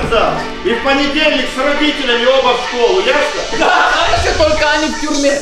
сказал. И в понедельник с родителями оба в школу, ясно? Да, если только они в тюрьме.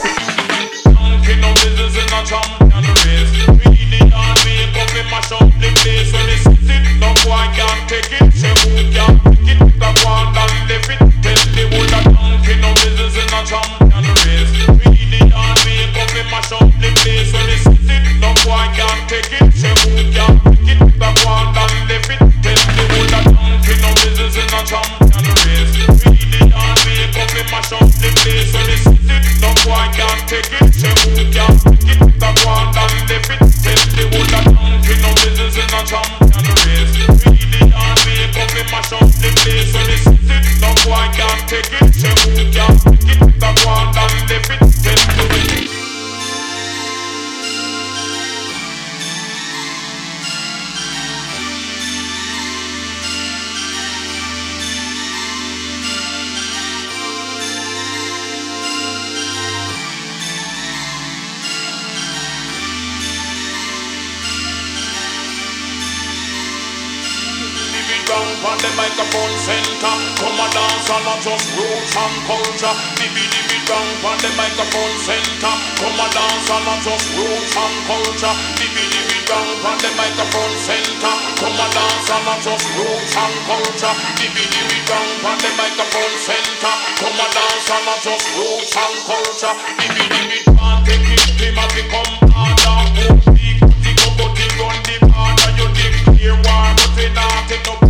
On the microphone center, come and dance and not just roots and culture. Dibby down on the microphone center, come and dance and not just roots and culture. Dibby down on the microphone center, come and dance and not just roots and culture. Dibby down on the microphone center, come and dance and not just roots and culture. Dibby down, take it, him as he come harder. Who speak, the go, the run the harder. You declare war, but we not take no.